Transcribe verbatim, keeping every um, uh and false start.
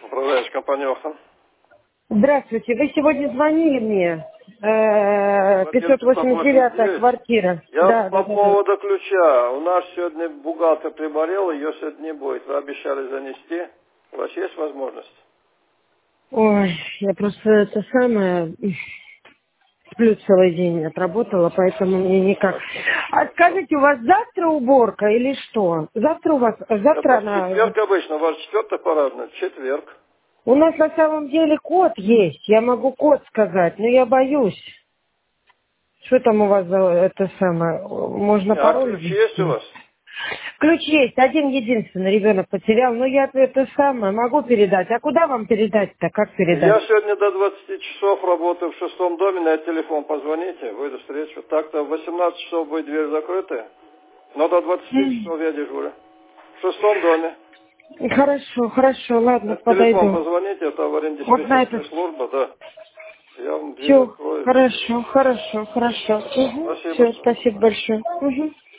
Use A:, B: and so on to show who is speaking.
A: Управляющая компания Охтан.
B: Здравствуйте, вы сегодня звонили мне, э,
A: Квартира
B: пятьсот восемьдесят девятая квартира.
A: Я
B: Да,
A: по
B: да, да, да.
A: поводу ключа. У нас сегодня бухгалтер приболел, ее сегодня не будет. Вы обещали занести. У вас есть возможность?
B: Ой, я просто это самое, сплю целый день, отработала, поэтому мне никак. А скажите, у вас завтра уборка или что? Завтра у вас, завтра
A: Это в
B: она...
A: четверг обычно. У вас четвертый парадный. Четверг.
B: У нас на самом деле код есть, я могу код сказать, но я боюсь. Что там у вас за это самое? Можно
A: А
B: пароль
A: ключ есть у
B: ввести?
A: вас?
B: Ключ есть, один единственный ребенок потерял, но я это самое могу передать. А куда вам передать-то? Как передать?
A: Я сегодня до двадцати часов работаю в шестом доме. На этот телефон позвоните. Выйду встречу. Так-то в восемнадцать часов будет дверь закрытая. Но до двадцати
B: М,
A: часов я дежурю. В шестом доме.
B: Хорошо, хорошо, ладно,
A: Это телефон
B: подойду.
A: позвоните, это
B: Вот на
A: аварийно-диспетчерская
B: этот.
A: служба, да. Я вам дверь
B: Все,
A: открою.
B: хорошо, хорошо, хорошо. Угу.
A: Спасибо.
B: Все, спасибо большое. Угу.